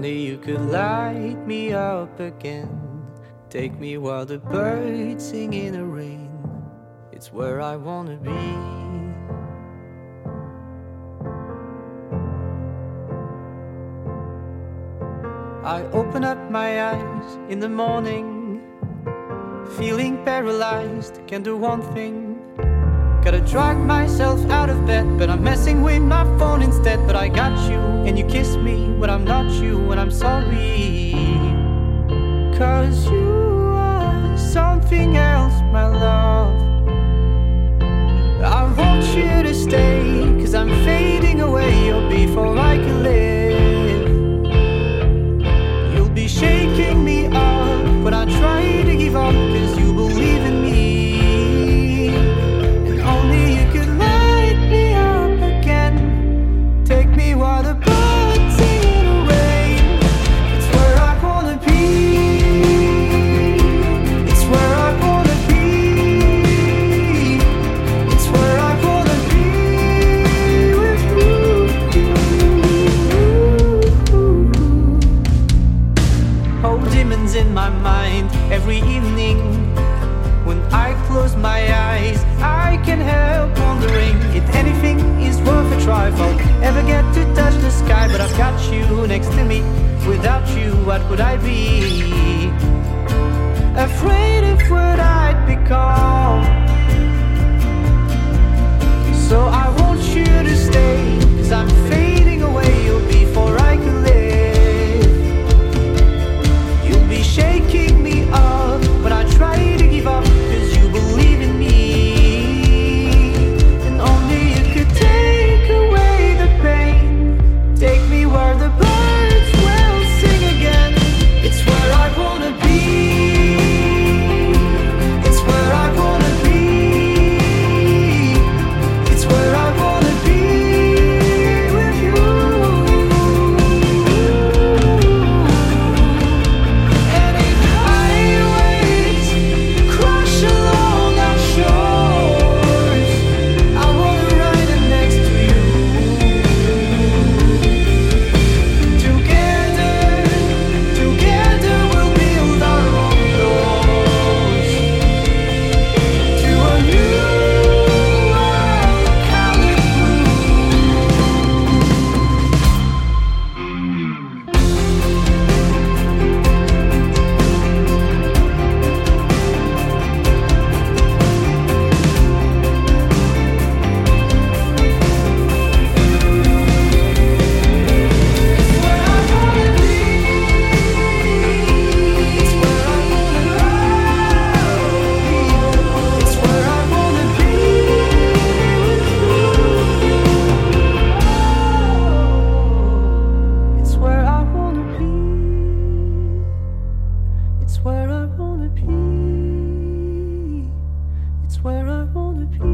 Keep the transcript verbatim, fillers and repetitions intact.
only you could light me up again. Take me while the birds sing in the rain. It's where I wanna be. I open up my eyes in the morning, feeling paralyzed, can't do one thing. Gotta drag myself out of bed, but I'm messing with my phone instead. But I got you, and you kiss me when I'm not you, and I'm sorry. Cause you are something else, my love. I want you to stay, cause I'm fading away. You'll be before I can live. You'll be shaking me up when I try to give up, cause you believe in me. And only you could light me up again. Take me while the birds sing in the rain. It's where I wanna be. It's where I wanna be. It's where I wanna be with you. Oh, demons in my mind every evening. When I close my eyes, I can't help wondering if anything is worth a try. If I'll ever get to touch the sky, but I've got you next to me. Without you, what would I be? Afraid of what I'd become. So I want you to stay, cause I'm fading away. You'll be before I can live. You'll be shaking me up when I try to give up, cause you believe in me. And only you could take away the pain. Take me where the birds will sing again. It's where I wanna be. It's where I wanna be. It's where I wanna be with you. And if highways crash along our shores, I wanna ride it next to you. Together, together we'll build our own doors to a new world colored blue. It's where I wanna be. It's where I wanna be. It's where I wanna be. It's where I wanna be. It's where I wanna be.